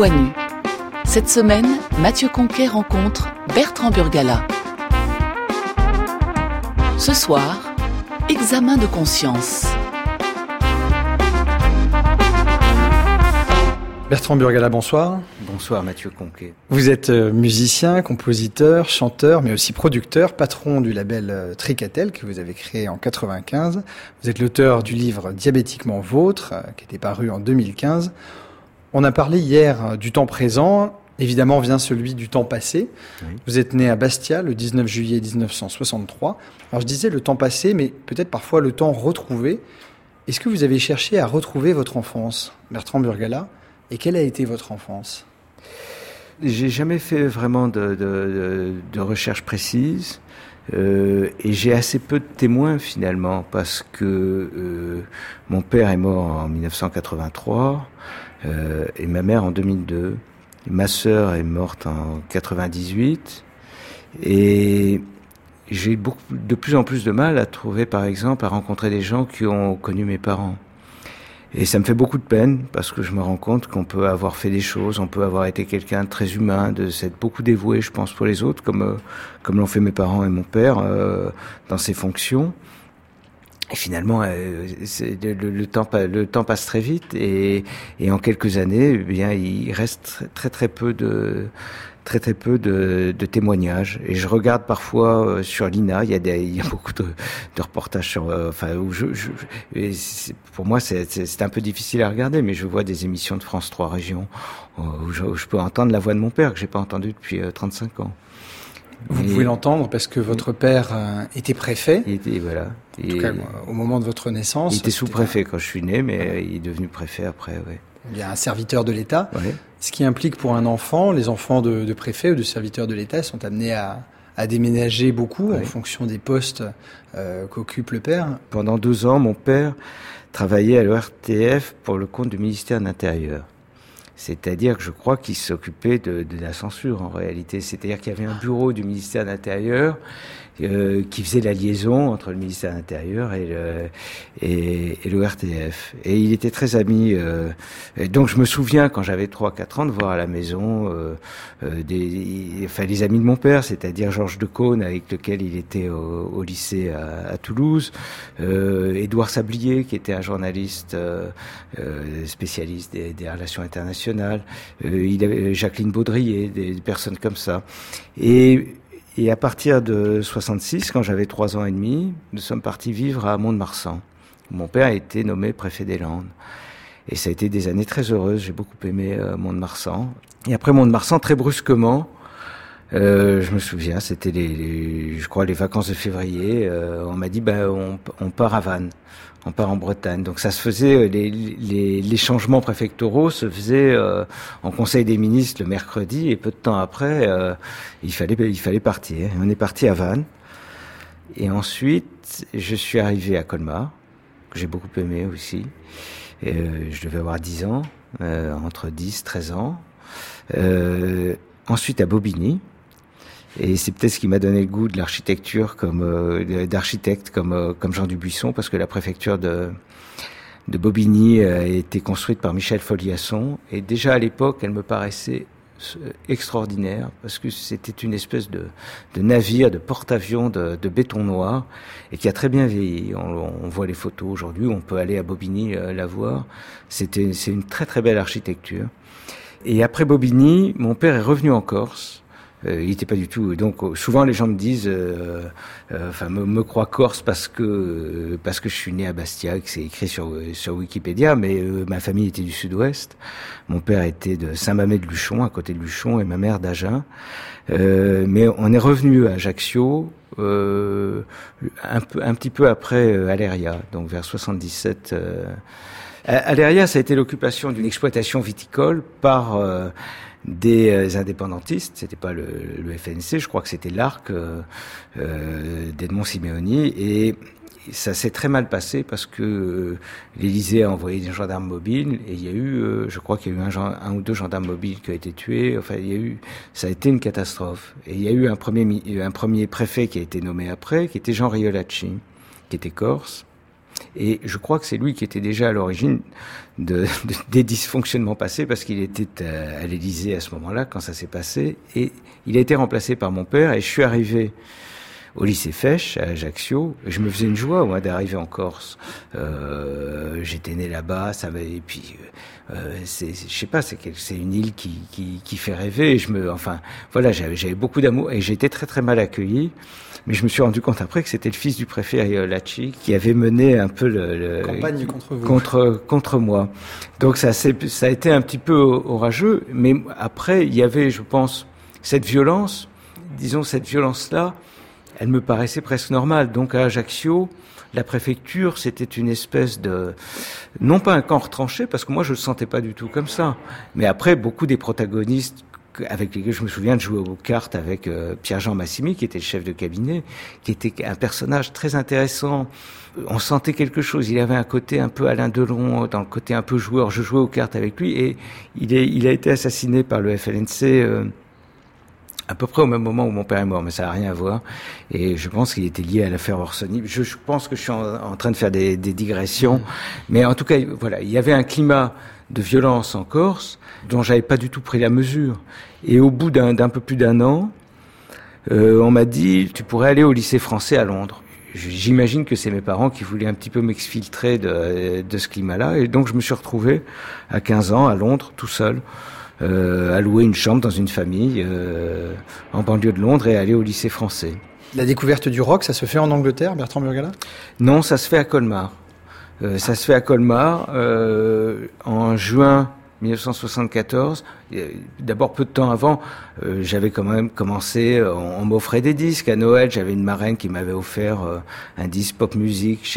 voix nue. Cette semaine, Mathieu Conquet rencontre Bertrand Burgalat. Ce soir, examen de conscience. Bertrand Burgalat, bonsoir. Bonsoir Mathieu Conquet. Vous êtes musicien, compositeur, chanteur, mais aussi producteur, patron du label Tricatel que vous avez créé en 1995. Vous êtes l'auteur du livre Diabétiquement Vôtre, qui était paru en 2015. On a parlé hier du temps présent. Évidemment vient celui du temps passé. Oui. Vous êtes né à Bastia le 19 juillet 1963. Alors je disais le temps passé, mais peut-être parfois le temps retrouvé. Est-ce que vous avez cherché à retrouver votre enfance, Bertrand Burgalat ? Et quelle a été votre enfance ? J'ai jamais fait vraiment de recherche précise. Et j'ai assez peu de témoins finalement, parce que mon père est mort en 1983 et ma mère en 2002. Ma sœur est morte en 98 et j'ai de plus en plus de mal à trouver, par exemple, à rencontrer des gens qui ont connu mes parents. Et ça me fait beaucoup de peine parce que je me rends compte qu'on peut avoir fait des choses, on peut avoir été quelqu'un de très humain, de s'être beaucoup dévoué, je pense, pour les autres, comme l'ont fait mes parents et mon père dans ses fonctions. Et finalement, le temps passe très vite et en quelques années, eh bien, il reste très peu de témoignages. Et je regarde parfois sur l'INA, il y a beaucoup de reportages sur, pour moi c'est un peu difficile à regarder, mais je vois des émissions de France 3 Régions où je peux entendre la voix de mon père que j'ai pas entendue depuis 35 ans. Vous pouvez l'entendre parce que votre père était préfet. Voilà. En tout cas, au moment de votre naissance. Il était sous-préfet quand je suis né, mais il est devenu préfet après, oui. Il y a un serviteur de l'État. Ouais. Ce qui implique pour un enfant, les enfants de préfets ou de serviteurs de l'État sont amenés à déménager beaucoup en fonction des postes qu'occupe le père. Pendant 2 ans, mon père travaillait à l'ORTF pour le compte du ministère de l'Intérieur. C'est-à-dire que je crois qu'il s'occupait de la censure en réalité. C'est-à-dire qu'il y avait un bureau du ministère de l'Intérieur qui faisait la liaison entre le ministère de l'Intérieur et l'ORTF. Et il était très ami. Donc je me souviens quand j'avais 3-4 ans de voir à la maison les amis de mon père, c'est-à-dire Georges Decaune avec lequel il était au lycée à Toulouse, Édouard Sablier qui était un journaliste spécialiste des relations internationales, il avait Jacqueline Baudrier, des personnes comme ça. Et à partir de 66, quand j'avais 3 ans et demi, nous sommes partis vivre à Mont-de-Marsan. Mon père a été nommé préfet des Landes. Et ça a été des années très heureuses. J'ai beaucoup aimé Mont-de-Marsan. Et après Mont-de-Marsan, très brusquement, je me souviens, c'était je crois les vacances de février, on m'a dit, on part à Vannes. On part en Bretagne. Donc ça se faisait, les changements préfectoraux se faisaient en Conseil des ministres le mercredi, et peu de temps après, il fallait partir. On est parti à Vannes. Et ensuite, je suis arrivé à Colmar, que j'ai beaucoup aimé aussi. Je devais avoir 10 ans, entre 10 et 13 ans. Ensuite à Bobigny. Et c'est peut-être ce qui m'a donné le goût de l'architecture d'architecte comme Jean Dubuisson, parce que la préfecture de Bobigny a été construite par Michel Foliasson, et déjà à l'époque elle me paraissait extraordinaire, parce que c'était une espèce de navire, de porte-avions de béton noir, et qui a très bien vieilli. On voit les photos aujourd'hui, on peut aller à Bobigny la voir. C'est une très très belle architecture. Et après Bobigny, mon père est revenu en Corse. Il n'était pas du tout. Donc souvent les gens me disent, me croient corse parce que je suis né à Bastia, que c'est écrit sur Wikipédia, mais ma famille était du Sud-Ouest. Mon père était de Saint-Mamet-de-Luchon, à côté de Luchon, et ma mère d'Agen. Mais on est revenu à Ajaccio un petit peu après Aléria, donc vers 77. Aléria, ça a été l'occupation d'une exploitation viticole par des indépendantistes. C'était pas le FNC, je crois que c'était l'ARC d'Edmond Simeoni, et ça s'est très mal passé parce que l'Élysée a envoyé des gendarmes mobiles, et il y a eu, je crois qu'il y a eu un ou deux gendarmes mobiles qui ont été tués. Enfin, ça a été une catastrophe. Et il y a eu un premier préfet qui a été nommé après, qui était Jean Riolacci, qui était corse. Et je crois que c'est lui qui était déjà à l'origine des dysfonctionnements passés, parce qu'il était à l'Élysée à ce moment-là, quand ça s'est passé, et il a été remplacé par mon père, et je suis arrivé au lycée Fesch, à Ajaccio. Je me faisais une joie, moi, d'arriver en Corse. J'étais né là-bas, et puis, je sais pas, c'est une île qui fait rêver. J'avais beaucoup d'amour, et j'ai été très très mal accueilli. Mais je me suis rendu compte après que c'était le fils du préfet Aiolacci qui avait mené un peu le campagne contre vous. Contre moi. Donc ça a été un petit peu orageux, mais après il y avait, je pense, cette violence. Disons, cette violence-là, elle me paraissait presque normale. Donc à Ajaccio, la préfecture, c'était une espèce de, non pas un camp retranché, parce que moi je le sentais pas du tout comme ça. Mais après, beaucoup des protagonistes avec lesquels je me souviens de jouer aux cartes avec Pierre-Jean Massimi, qui était le chef de cabinet, qui était un personnage très intéressant. On sentait quelque chose. Il avait un côté un peu Alain Delon, dans le côté un peu joueur. Je jouais aux cartes avec lui, et il a été assassiné par le FLNC à peu près au même moment où mon père est mort, mais ça n'a rien à voir. Et je pense qu'il était lié à l'affaire Orsoni. Je pense que je suis en train de faire des digressions, mais en tout cas, voilà, il y avait un climat de violence en Corse dont j'avais pas du tout pris la mesure. Et au bout d'un peu plus d'un an, on m'a dit, tu pourrais aller au lycée français à Londres. J'imagine que c'est mes parents qui voulaient un petit peu m'exfiltrer de ce climat-là. Et donc je me suis retrouvé à 15 ans à Londres, tout seul, à louer une chambre dans une famille en banlieue de Londres et aller au lycée français. La découverte du rock, ça se fait en Angleterre, Bertrand Burgalat ? Non, ça se fait à Colmar. Ça se fait à Colmar en juin 1974. D'abord, peu de temps avant, j'avais quand même commencé, on m'offrait des disques. À Noël, j'avais une marraine qui m'avait offert un disque pop music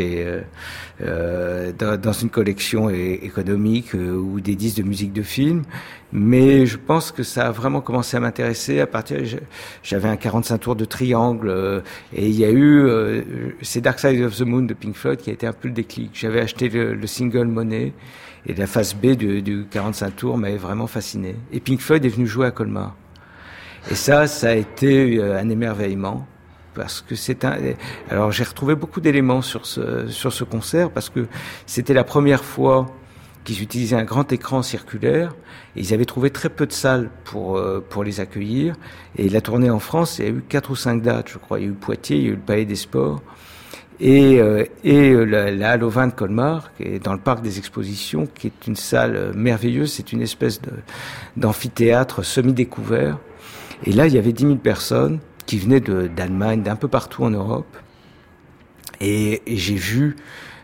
dans une collection économique ou des disques de musique de film. Mais je pense que ça a vraiment commencé à m'intéresser à partir, j'avais un 45 tours de Triangle, et il y a eu, c'est Dark Side of the Moon de Pink Floyd qui a été un peu le déclic. J'avais acheté le single Money, et la face B du 45 tours m'avait vraiment fasciné. Et Pink Floyd est venu jouer à Colmar. Et ça a été un émerveillement. Parce que alors j'ai retrouvé beaucoup d'éléments sur ce concert, parce que c'était la première fois qu'ils utilisaient un grand écran circulaire, et ils avaient trouvé très peu de salles pour les accueillir. Et la tournée en France, il y a eu 4 ou 5 dates, je crois. Il y a eu Poitiers, il y a eu le Palais des Sports, et la Halle au Vin de Colmar, qui est dans le parc des expositions, qui est une salle merveilleuse. C'est une espèce d'amphithéâtre semi-découvert. Et là, il y avait 10 000 personnes qui venaient d'Allemagne, d'un peu partout en Europe. Et j'ai vu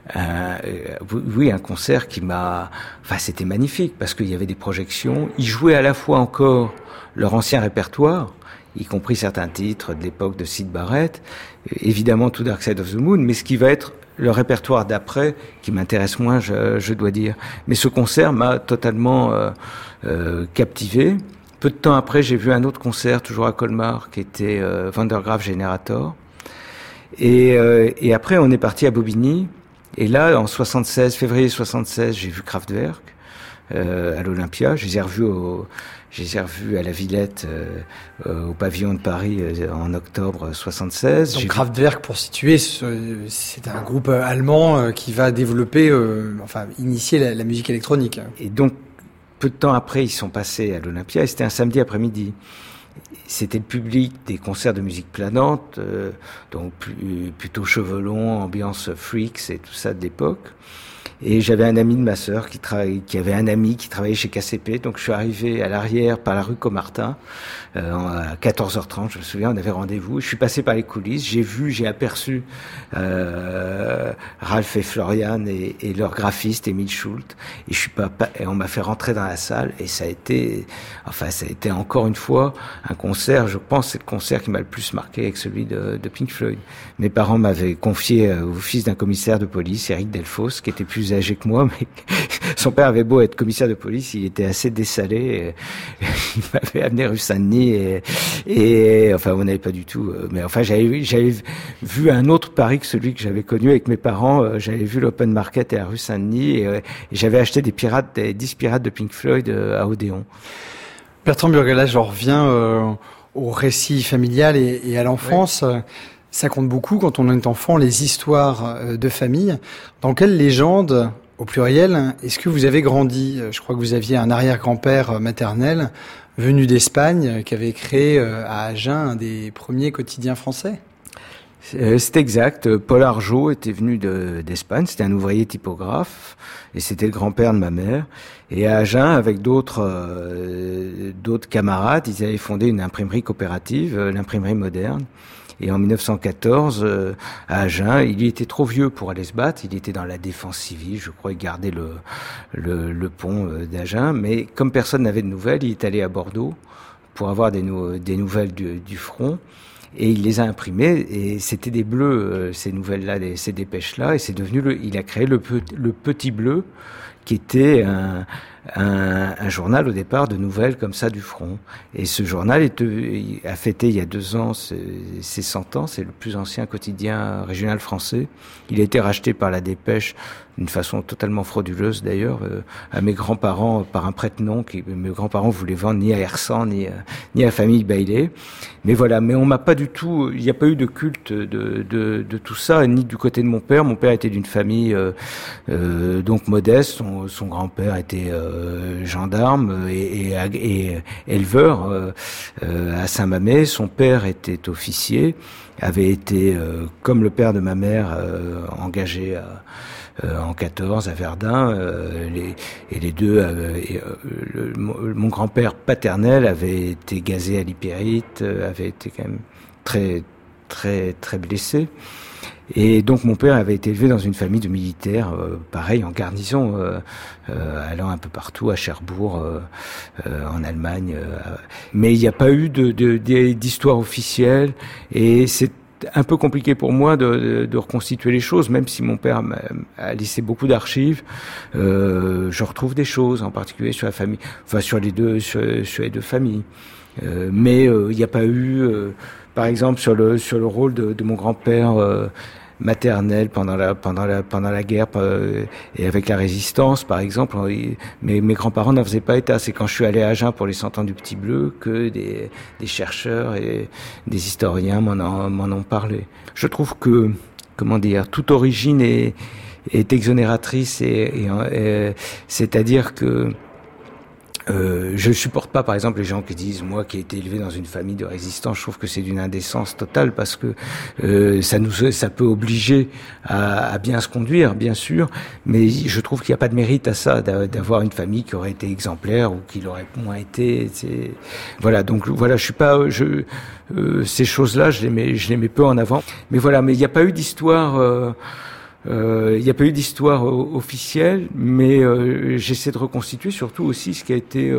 un concert qui c'était magnifique, parce qu'il y avait des projections. Ils jouaient à la fois encore leur ancien répertoire, y compris certains titres de l'époque de Syd Barrett, évidemment tout Dark Side of the Moon, mais ce qui va être le répertoire d'après, qui m'intéresse moins, je dois dire. Mais ce concert m'a totalement captivé. Peu de temps après, j'ai vu un autre concert, toujours à Colmar, qui était Van der Graaf Generator. Et après, on est parti à Bobigny. Et là, en février 76, j'ai vu Kraftwerk à l'Olympia. Je les ai revus à la Villette, au pavillon de Paris, en octobre 76. Donc Kraftwerk, pour situer, c'est un groupe allemand qui va développer, initier la musique électronique. Et donc, peu de temps après, ils sont passés à l'Olympia, et c'était un samedi après-midi. C'était le public des concerts de musique planante, donc plutôt cheveux longs, ambiance freaks et tout ça de l'époque. Et j'avais un ami de ma sœur qui avait un ami qui travaillait chez KCP. Donc je suis arrivé à l'arrière par la rue Comartin à 14h30, je me souviens, on avait rendez-vous. Je suis passé par les coulisses, j'ai aperçu Ralph et Florian et leur graphiste Émile Schult. Et on m'a fait rentrer dans la salle, et ça a été encore une fois un concert. Je pense que c'est le concert qui m'a le plus marqué, avec celui de Pink Floyd. Mes parents m'avaient confié au fils d'un commissaire de police, Eric Delfos, qui était plus âgé que moi, mais son père avait beau être commissaire de police, il était assez dessalé. Il m'avait amené rue Saint-Denis, et on n'avait pas du tout. Mais j'avais vu un autre Paris que celui que j'avais connu avec mes parents. J'avais vu l'Open Market à la rue Saint-Denis, et j'avais acheté des 10 pirates de Pink Floyd à Odéon. Bertrand Burgalat, je reviens au récit familial et à l'enfance. Oui. Ça compte beaucoup quand on est enfant, les histoires de famille. Dans quelle légende, au pluriel, est-ce que vous avez grandi ? Je crois que vous aviez un arrière-grand-père maternel venu d'Espagne qui avait créé à Agen un des premiers quotidiens français. C'est exact. Paul Argeau était venu d'Espagne. C'était un ouvrier typographe et c'était le grand-père de ma mère. Et à Agen, avec d'autres camarades, ils avaient fondé une imprimerie coopérative, l'imprimerie moderne. Et en 1914, à Agen, il était trop vieux pour aller se battre. Il était dans la défense civile, je crois, il gardait le pont d'Agen. Mais comme personne n'avait de nouvelles, il est allé à Bordeaux pour avoir des nouvelles du front. Et il les a imprimées, et c'était des bleus, ces nouvelles-là, ces dépêches-là, et c'est devenu il a créé le Petit Bleu, qui était un journal au départ de nouvelles comme ça du front. Et ce journal a fêté il y a 2 ans ses 100 ans, c'est le plus ancien quotidien régional français. Il a été racheté par la Dépêche d'une façon totalement frauduleuse d'ailleurs, à mes grands-parents par un prête-nom mes grands-parents voulaient vendre ni à Hersan ni à Famille Bailey. Mais voilà, mais on m'a pas du tout, il n'y a pas eu de culte de tout ça, ni du côté de mon père. Mon père était d'une famille donc modeste, son grand-père était gendarme et éleveur à Saint-Mamès. Son père était officier, avait été comme le père de ma mère engagé en 14 à Verdun, les deux mon grand-père paternel avait été gazé à l'hypérite, avait été quand même très très très blessé. Et donc mon père avait été élevé dans une famille de militaires, pareil en garnison, allant un peu partout, à Cherbourg, en Allemagne. Mais il n'y a pas eu d'histoire officielle, et c'est un peu compliqué pour moi de reconstituer les choses, même si mon père a laissé beaucoup d'archives. Je retrouve des choses, en particulier sur la famille, enfin sur les deux familles. Mais il n'y a pas eu, par exemple, sur le rôle de mon grand-père maternel pendant la guerre et avec la résistance, par exemple. Mes grands-parents n'en faisaient pas état. C'est quand je suis allé à Agen pour les 100 ans du Petit Bleu que des chercheurs et des historiens m'en ont parlé. Je trouve que, toute origine est exonératrice et c'est-à-dire que je supporte pas, par exemple, les gens qui disent, moi qui ai été élevé dans une famille de résistants, je trouve que c'est d'une indécence totale, parce que ça peut obliger à bien se conduire, bien sûr, mais je trouve qu'il n'y a pas de mérite à ça, d'avoir une famille qui aurait été exemplaire ou qui l'aurait moins été. Voilà, donc voilà, je suis pas, ces choses-là, je les mets peu en avant. Mais voilà, mais il n'y a pas eu d'histoire. Il n'y a pas eu d'histoire officielle, mais j'essaie de reconstituer surtout aussi ce qui a été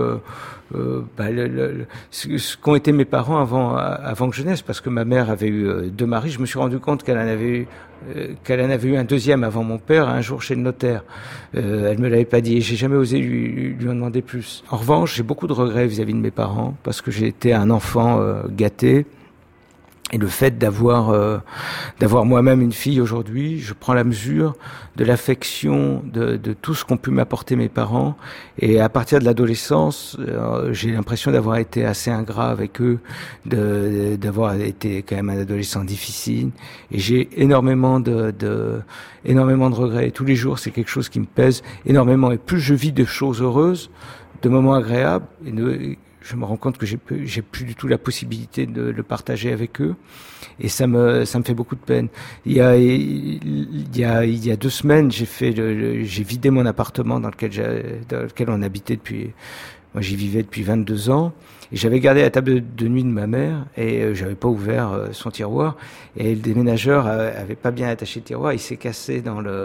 ce qu'ont été mes parents avant que je naisse, parce que ma mère avait eu 2 maris. Je me suis rendu compte qu'elle en avait eu un deuxième avant mon père, un jour chez le notaire. Elle me l'avait pas dit, et j'ai jamais osé lui en demander plus. En revanche, j'ai beaucoup de regrets vis-à-vis de mes parents, parce que j'ai été un enfant gâté. Et le fait d'avoir moi-même une fille aujourd'hui, je prends la mesure de l'affection, de tout ce qu'ont pu m'apporter mes parents. Et à partir de l'adolescence, j'ai l'impression d'avoir été assez ingrat avec eux, d'avoir été quand même un adolescent difficile. Et j'ai énormément de regrets. Tous les jours, c'est quelque chose qui me pèse énormément. Et plus je vis de choses heureuses, de moments agréables, je me rends compte que j'ai plus du tout la possibilité de le partager avec eux, et ça me fait beaucoup de peine. Il y a 2 semaines, j'ai vidé mon appartement dans lequel on habitait moi j'y vivais depuis 22 ans, et j'avais gardé la table de nuit de ma mère, et j'avais pas ouvert son tiroir, et le déménageur avait pas bien attaché le tiroir, il s'est cassé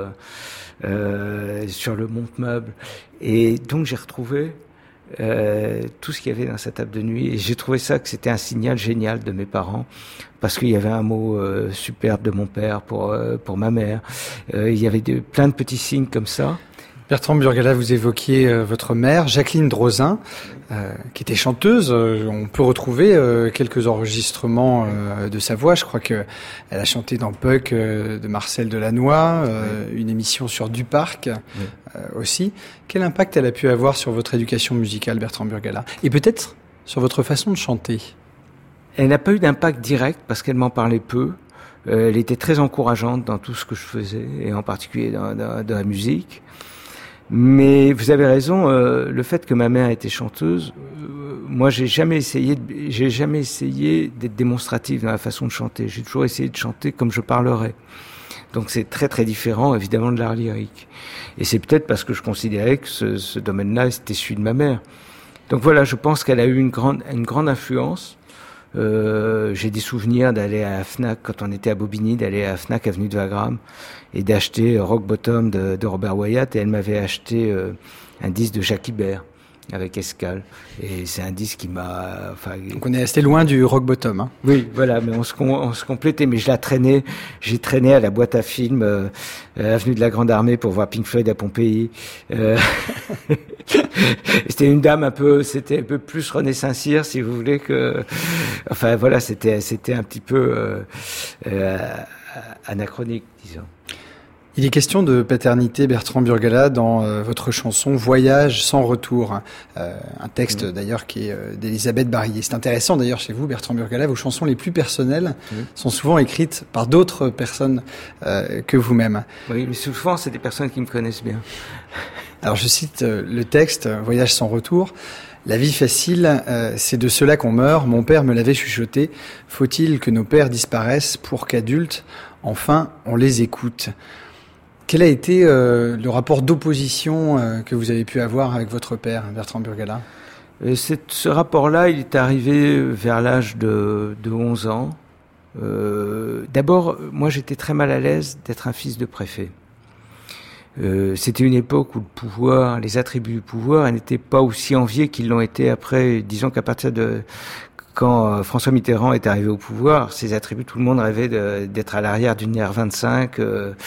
sur le monte-meuble, et donc j'ai retrouvé tout ce qu'il y avait dans sa table de nuit, et j'ai trouvé ça que c'était un signal génial de mes parents, parce qu'il y avait un mot superbe de mon père pour ma mère. Il y avait plein de petits signes comme ça. Bertrand Burgalat, vous évoquiez votre mère, Jacqueline Drozin, qui était chanteuse. On peut retrouver quelques enregistrements de sa voix. Je crois qu'elle a chanté dans Puck de Marcel Delannoy, une émission sur Duparc aussi. Quel impact elle a pu avoir sur votre éducation musicale, Bertrand Burgalat, et peut-être sur votre façon de chanter? Elle n'a pas eu d'impact direct, parce qu'elle m'en parlait peu. Elle était très encourageante dans tout ce que je faisais, et en particulier dans la musique. Mais vous avez raison, le fait que ma mère était chanteuse, moi j'ai jamais essayé d'être démonstratif dans la façon de chanter. J'ai toujours essayé de chanter comme je parlerais. Donc c'est très très différent évidemment de l'art lyrique. Et c'est peut-être parce que je considérais que ce domaine-là c'était celui de ma mère. Donc voilà, je pense qu'elle a eu une grande influence. J'ai des souvenirs d'aller à la Fnac quand on était à Bobigny, d'aller à la Fnac avenue de Wagram et d'acheter Rock Bottom de Robert Wyatt, et elle m'avait acheté un disque de Jacques Ibert avec Escale, et c'est un disque qui m'a... Donc on est resté loin du Rock Bottom, hein. Oui, voilà, mais on se complétait, mais j'ai traîné à la boîte à films avenue de la Grande Armée pour voir Pink Floyd à Pompéi. C'était une dame c'était un peu plus René Saint-Cyr, si vous voulez, enfin voilà, c'était un petit peu anachronique, disons. Il est question de paternité, Bertrand Burgalat, dans votre chanson « Voyage sans retour », un texte d'ailleurs qui est d'Elisabeth Barillet. C'est intéressant d'ailleurs chez vous, Bertrand Burgalat, vos chansons les plus personnelles sont souvent écrites par d'autres personnes que vous-même. Oui, mais souvent c'est des personnes qui me connaissent bien. Alors je cite le texte « Voyage sans retour ». La vie facile, c'est de cela qu'on meurt. Mon père me l'avait chuchoté. Faut-il que nos pères disparaissent pour qu'adultes, enfin, on les écoute ? Quel a été le rapport d'opposition que vous avez pu avoir avec votre père, Bertrand Burgalat ? Ce rapport-là, il est arrivé vers l'âge de 11 ans. D'abord, moi j'étais très mal à l'aise d'être un fils de préfet. C'était une époque où le pouvoir, les attributs du pouvoir, n'étaient pas aussi enviés qu'ils l'ont été après. Disons qu'à partir de... Quand François Mitterrand est arrivé au pouvoir, ses attributs, tout le monde rêvait d'être à l'arrière d'une R25.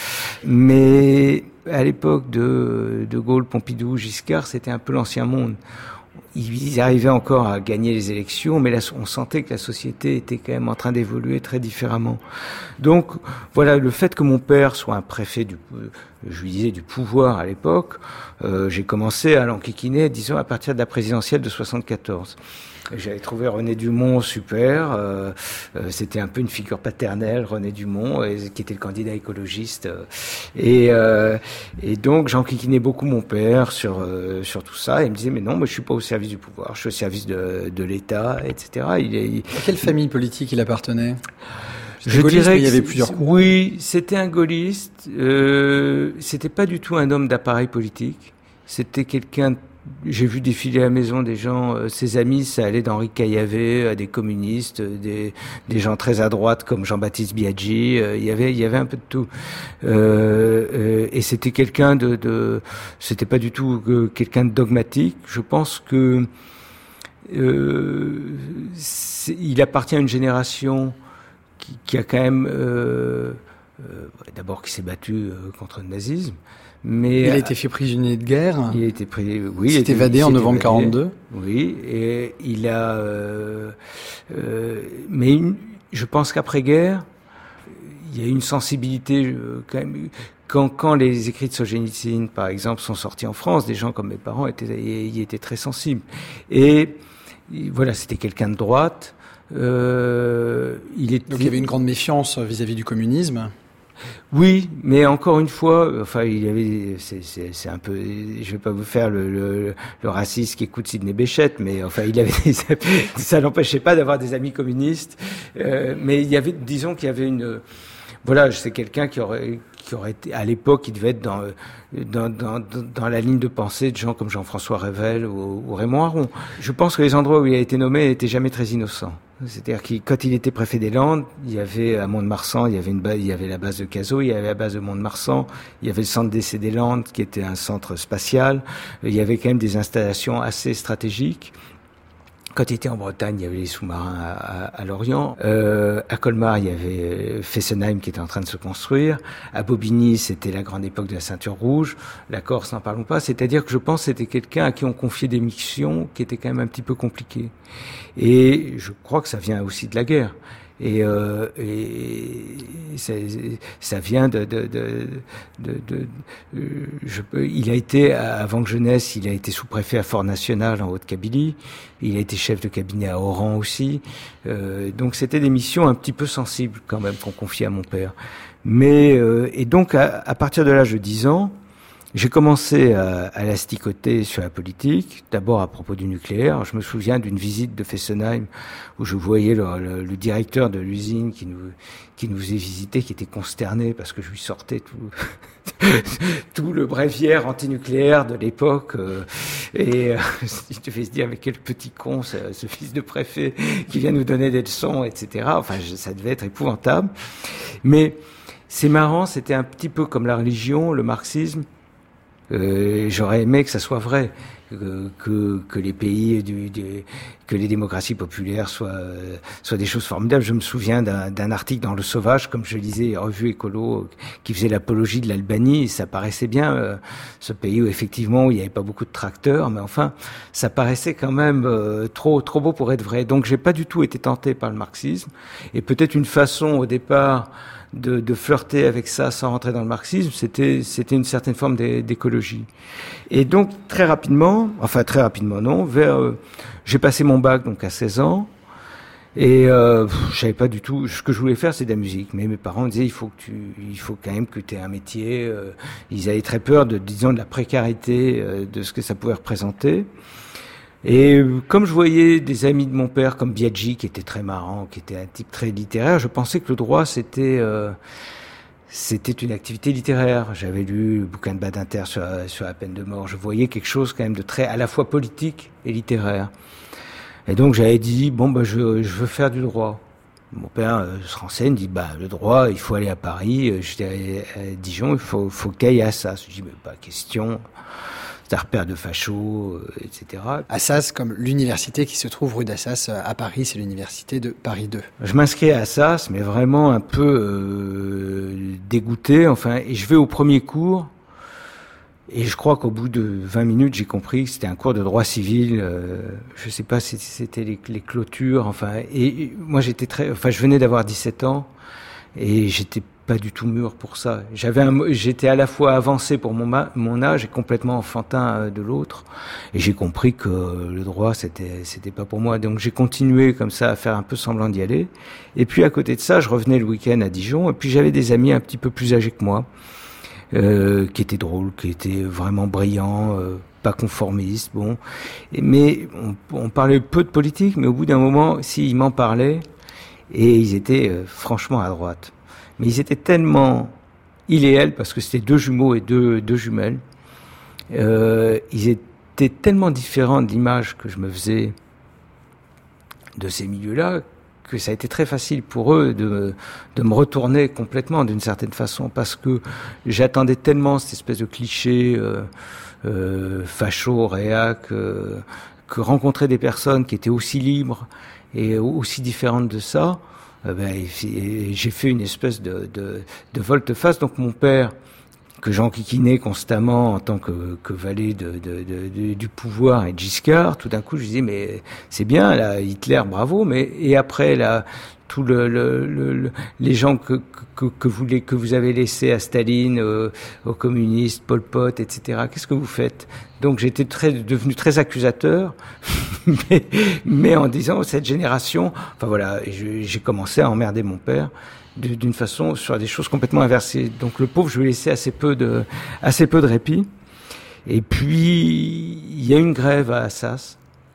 Mais à l'époque de Gaulle, Pompidou, Giscard, c'était un peu l'ancien monde. Ils arrivaient encore à gagner les élections, mais là, on sentait que la société était quand même en train d'évoluer très différemment. Donc, voilà, le fait que mon père soit un préfet je lui disais du pouvoir à l'époque, j'ai commencé à l'enquiquiner, disons, à partir de la présidentielle de 74. J'avais trouvé René Dumont super, c'était un peu une figure paternelle, René Dumont, qui était le candidat écologiste, et donc j'enquiquinais beaucoup mon père sur tout ça, et il me disait mais non, moi je suis pas au service du pouvoir, je suis au service de l'État, etc. À quelle famille politique il appartenait ? Je dirais qu'il y avait plusieurs courants. Oui, c'était un gaulliste, c'était pas du tout un homme d'appareil politique, c'était quelqu'un. J'ai vu défiler à la maison des gens, ses amis, ça allait d'Henri Caillavet à des communistes, des gens très à droite comme Jean-Baptiste Biaggi, il y avait un peu de tout. Et c'était quelqu'un c'était pas du tout quelqu'un de dogmatique. Je pense que il appartient à une génération qui a quand même d'abord qui s'est battue contre le nazisme. Mais il a été fait prisonnier de guerre. Il a été oui. Il s'est évadé en novembre 42. Oui, et il a. Mais je pense qu'après-guerre, il y a une sensibilité quand même. Quand les écrits de Solzhenitsyn, par exemple, sont sortis en France, des gens comme mes parents y étaient très sensibles. Et voilà, c'était quelqu'un de droite. Donc il y avait une grande méfiance vis-à-vis du communisme. Oui, mais encore une fois, enfin, il y avait, c'est un peu, je vais pas vous faire le raciste qui écoute Sidney Bechet, mais enfin, il avait, ça n'empêchait pas d'avoir des amis communistes, mais il y avait, disons qu'il y avait voilà, c'est quelqu'un qui aurait été, à l'époque, il devait être dans la ligne de pensée de gens comme Jean-François Revel ou Raymond Aron. Je pense que les endroits où il a été nommé n'étaient jamais très innocents. C'est-à-dire que quand il était préfet des Landes, il y avait à Mont-de-Marsan, il y avait la base de Cazaux, il y avait la base de Mont-de-Marsan, il y avait le centre d'essai des Landes qui était un centre spatial. Il y avait quand même des installations assez stratégiques. Quand il était en Bretagne, il y avait les sous-marins à Lorient. À Colmar, il y avait Fessenheim qui était en train de se construire. À Bobigny, c'était la grande époque de la ceinture rouge. La Corse, n'en parlons pas. C'est-à-dire que je pense que c'était quelqu'un à qui on confiait des missions qui étaient quand même un petit peu compliquées. Et je crois que ça vient aussi de la guerre. Et ça vient il a été, avant que je naisse, il a été sous-préfet à Fort-National en Haute-Kabylie. Il a été chef de cabinet à Oran aussi. Donc c'était des missions un petit peu sensibles quand même qu'on confiait à mon père. Mais et donc à partir de l'âge de 10 ans, j'ai commencé à l'asticoter sur la politique, d'abord à propos du nucléaire. Je me souviens d'une visite de Fessenheim où je voyais le directeur de l'usine qui nous faisait visiter, qui était consterné parce que je lui sortais tout le bréviaire antinucléaire de l'époque. Il devait se dire, mais quel petit con, ce fils de préfet qui vient nous donner des leçons, etc. Enfin, ça devait être épouvantable. Mais c'est marrant, c'était un petit peu comme la religion, le marxisme. J'aurais aimé que ça soit vrai, que les pays, que les démocraties populaires soient des choses formidables. Je me souviens d'un article dans Le Sauvage, comme je lisais, Revue Écolo, qui faisait l'apologie de l'Albanie, et ça paraissait bien, ce pays où effectivement où il n'y avait pas beaucoup de tracteurs, mais enfin, ça paraissait quand même trop beau pour être vrai. Donc j'ai pas du tout été tenté par le marxisme, et peut-être une façon au départ de flirter avec ça sans rentrer dans le marxisme, c'était une certaine forme d'écologie. Et donc très rapidement non, j'ai passé mon bac donc à 16 ans et je savais pas du tout ce que je voulais faire, c'est de la musique, mais mes parents me disaient il faut quand même que tu aies un métier, ils avaient très peur de la précarité de ce que ça pouvait représenter. Et comme je voyais des amis de mon père comme Biaggi, qui était très marrant, qui était un type très littéraire, je pensais que le droit c'était une activité littéraire. J'avais lu le bouquin de Badinter sur la peine de mort. Je voyais quelque chose quand même de très à la fois politique et littéraire. Et donc j'avais dit je veux faire du droit. Mon père se renseigne, dit le droit, il faut aller à Paris. J'étais à Dijon, il faut que tu ailles à Assas. Je dis mais pas question. C'est un repère de fachos, etc. Assas, comme l'université qui se trouve rue d'Assas à Paris, c'est l'université de Paris 2. Je m'inscris à Assas, mais vraiment un peu dégoûté. Et je vais au premier cours, et je crois qu'au bout de 20 minutes, j'ai compris que c'était un cours de droit civil. Je sais pas si c'était les clôtures. Et moi je venais d'avoir 17 ans, et j'étais pas du tout mûr pour ça. J'étais à la fois avancé pour mon âge et complètement enfantin de l'autre. Et j'ai compris que le droit, c'était pas pour moi. Donc j'ai continué comme ça à faire un peu semblant d'y aller. Et puis à côté de ça, je revenais le week-end à Dijon. Et puis j'avais des amis un petit peu plus âgés que moi, qui étaient drôles, qui étaient vraiment brillants, pas conformistes. Mais on parlait peu de politique, mais au bout d'un moment, ils m'en parlaient, et ils étaient franchement à droite. Mais ils étaient tellement il et elle, parce que c'était 2 jumeaux et deux jumelles. Ils étaient tellement différents de l'image que je me faisais de ces milieux-là, que ça a été très facile pour eux de me retourner complètement d'une certaine façon, parce que j'attendais tellement cette espèce de cliché facho, réac, que rencontrer des personnes qui étaient aussi libres et aussi différentes de ça, j'ai fait une espèce de volte-face. Donc mon père, que j'enquiquinais constamment en tant que valet du pouvoir et de Giscard, tout d'un coup je disais mais c'est bien là, Hitler, bravo, mais et après là tout les gens que vous avez laissés à Staline, aux communistes, Pol Pot, etc. Qu'est-ce que vous faites? Donc j'étais devenu très accusateur, mais en disant cette génération, j'ai commencé à emmerder mon père d'une façon sur des choses complètement inversées. Donc le pauvre, je lui ai laissé assez peu de répit. Et puis il y a une grève à Assas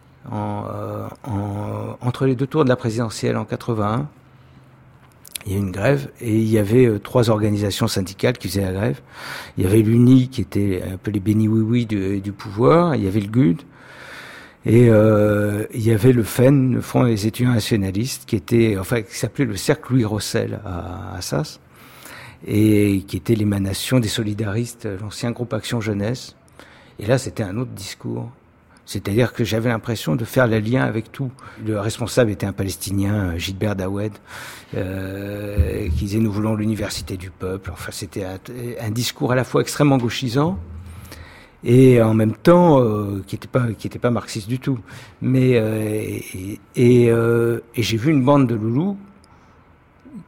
entre les 2 tours de la présidentielle en 81. Il y a une grève et il y avait 3 organisations syndicales qui faisaient la grève. Il y avait l'UNI qui était un peu les béni-oui-oui du pouvoir. Il y avait le GUD. Et il y avait le FEN, le Front des étudiants nationalistes, qui s'appelait le Cercle Louis Rossel à Assas, et qui était l'émanation des solidaristes, l'ancien groupe Action Jeunesse. Et là, c'était un autre discours. C'est-à-dire que j'avais l'impression de faire le lien avec tout. Le responsable était un Palestinien, Gilbert Dawed, qui disait « Nous voulons l'université du peuple ». C'était un discours à la fois extrêmement gauchisant, et en même temps qui était pas marxiste du tout. Mais et j'ai vu une bande de loulous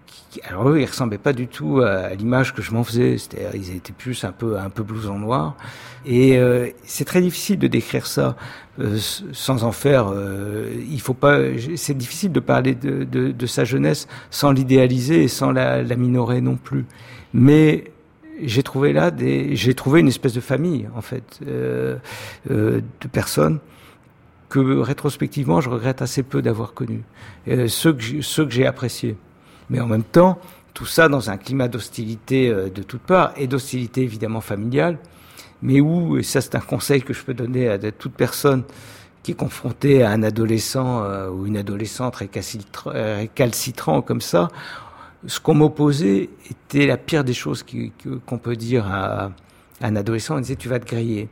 alors eux, ils ressemblaient pas du tout à l'image que je m'en faisais. C'est-à-dire, ils étaient plus un peu blouson noir. Et c'est très difficile de décrire ça sans en faire. Il faut pas. C'est difficile de parler de sa jeunesse sans l'idéaliser et sans la minorer non plus. Mais j'ai trouvé une espèce de famille en fait, de personnes que rétrospectivement je regrette assez peu d'avoir connus, ceux que j'ai appréciés. Mais en même temps, tout ça dans un climat d'hostilité de toutes parts, et d'hostilité évidemment familiale, mais où, et ça c'est un conseil que je peux donner à toute personne qui est confrontée à un adolescent ou une adolescente récalcitrant comme ça, ce qu'on m'opposait était la pire des choses qu'on peut dire à un adolescent. On disait, tu vas te griller.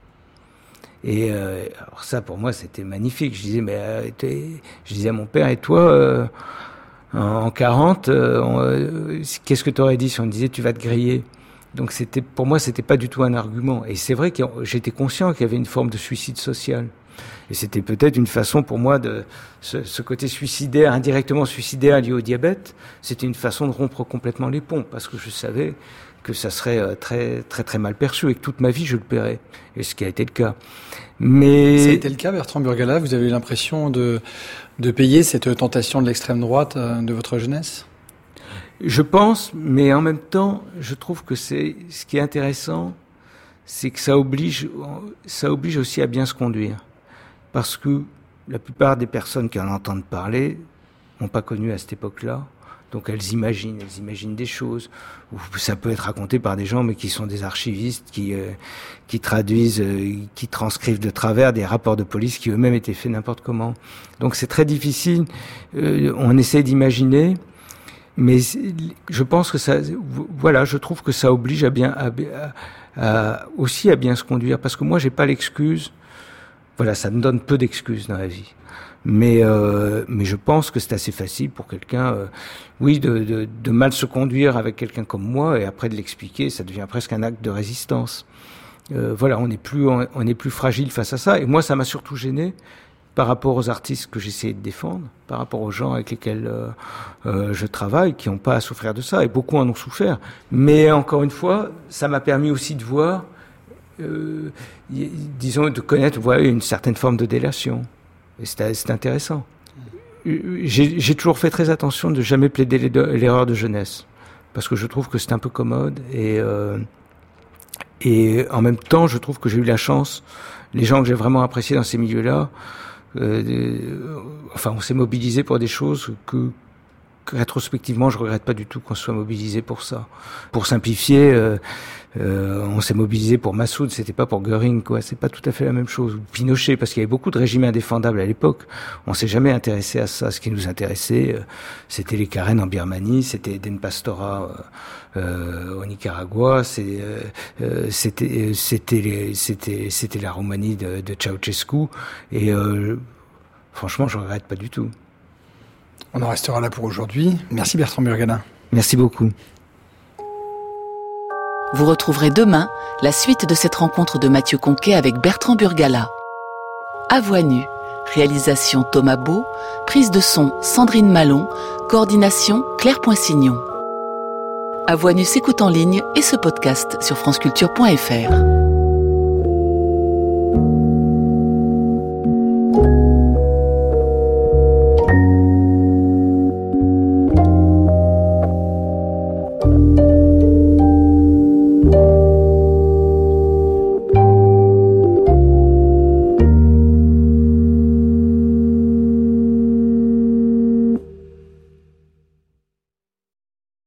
Et alors ça, pour moi, c'était magnifique. Je disais à mon père, et toi, en 40, qu'est-ce que tu aurais dit si on te disait, tu vas te griller? Donc pour moi, c'était pas du tout un argument. Et c'est vrai que j'étais conscient qu'il y avait une forme de suicide social. Et c'était peut-être une façon pour moi de ce côté suicidaire, indirectement suicidaire lié au diabète, c'était une façon de rompre complètement les ponts, parce que je savais que ça serait très très très mal perçu et que toute ma vie je le paierais. Et ce qui a été le cas. Mais ça a été le cas, Bertrand Burgalat. Vous avez eu l'impression de payer cette tentation de l'extrême droite de votre jeunesse? Je pense, mais en même temps, je trouve que ce qui est intéressant, c'est que ça oblige aussi à bien se conduire. Parce que la plupart des personnes qui en entendent parler n'ont pas connu à cette époque-là. Donc elles imaginent des choses. Ou ça peut être raconté par des gens, mais qui sont des archivistes, qui traduisent, qui transcrivent de travers des rapports de police qui eux-mêmes étaient faits n'importe comment. Donc c'est très difficile. On essaie d'imaginer, mais je pense que je trouve que ça oblige aussi à bien se conduire. Parce que moi, j'ai pas l'excuse. Voilà, ça me donne peu d'excuses dans la vie. Mais je pense que c'est assez facile pour quelqu'un, de mal se conduire avec quelqu'un comme moi, et après de l'expliquer, ça devient presque un acte de résistance. On est plus fragile face à ça. Et moi, ça m'a surtout gêné par rapport aux artistes que j'essayais de défendre, par rapport aux gens avec lesquels je travaille, qui n'ont pas à souffrir de ça, et beaucoup en ont souffert. Mais encore une fois, ça m'a permis aussi de voir, disons, de connaître une certaine forme de délation. Et c'est intéressant. J'ai toujours fait très attention de jamais plaider l'erreur de jeunesse, parce que je trouve que c'est un peu commode, et en même temps, je trouve que j'ai eu la chance, les gens que j'ai vraiment appréciés dans ces milieux-là, on s'est mobilisé pour des choses que rétrospectivement, je regrette pas du tout qu'on soit mobilisé pour ça. Pour simplifier, on s'est mobilisé pour Massoud, c'était pas pour Göring, quoi. C'est pas tout à fait la même chose. Ou Pinochet, parce qu'il y avait beaucoup de régimes indéfendables à l'époque. On s'est jamais intéressé à ça. Ce qui nous intéressait, c'était les Karen en Birmanie, c'était Eden Pastora au Nicaragua, c'était la Roumanie de Ceausescu. Et franchement, je regrette pas du tout. On en restera là pour aujourd'hui. Merci Bertrand Burgalat. Merci beaucoup. Vous retrouverez demain la suite de cette rencontre de Mathieu Conquet avec Bertrand Burgalat. À voix nue, réalisation Thomas Beau, prise de son Sandrine Malon, coordination Claire Poinsignon. À voix nue s'écoute en ligne et ce podcast sur franceculture.fr.